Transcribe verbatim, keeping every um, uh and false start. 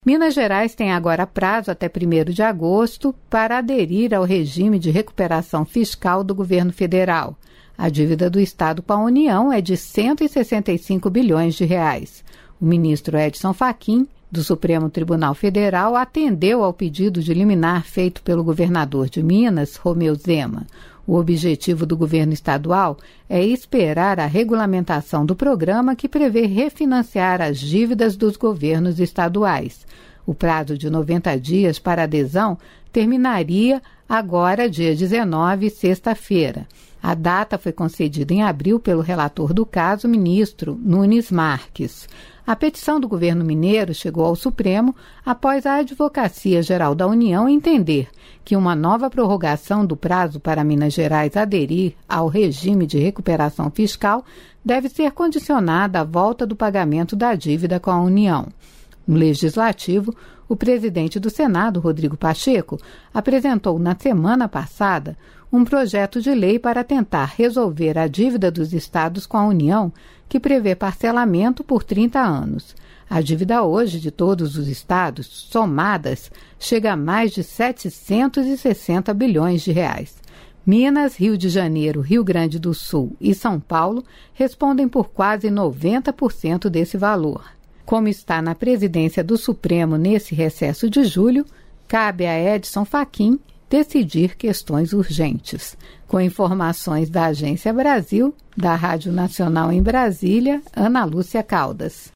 Minas Gerais tem agora prazo até primeiro de agosto para aderir ao regime de recuperação fiscal do governo federal. A dívida do Estado com a União é de cento e sessenta e cinco bilhões de reais. O ministro Edson Fachin, do Supremo Tribunal Federal, atendeu ao pedido de liminar feito pelo governador de Minas, Romeu Zema. O objetivo do governo estadual é esperar a regulamentação do programa que prevê refinanciar as dívidas dos governos estaduais. O prazo de noventa dias para adesão terminaria agora, dia dezenove, sexta-feira. A data foi concedida em abril pelo relator do caso, ministro Nunes Marques. A petição do governo mineiro chegou ao Supremo após a Advocacia Geral da União entender que uma nova prorrogação do prazo para Minas Gerais aderir ao regime de recuperação fiscal deve ser condicionada à volta do pagamento da dívida com a União. No Legislativo, o presidente do Senado, Rodrigo Pacheco, apresentou na semana passada um projeto de lei para tentar resolver a dívida dos estados com a União, que prevê parcelamento por trinta anos. A dívida hoje de todos os estados, somadas, chega a mais de setecentos e sessenta bilhões de reais. Minas, Rio de Janeiro, Rio Grande do Sul e São Paulo respondem por quase noventa por cento desse valor. Como está na presidência do Supremo nesse recesso de julho, cabe a Edson Fachin decidir questões urgentes. Com informações da Agência Brasil, da Rádio Nacional em Brasília, Ana Lúcia Caldas.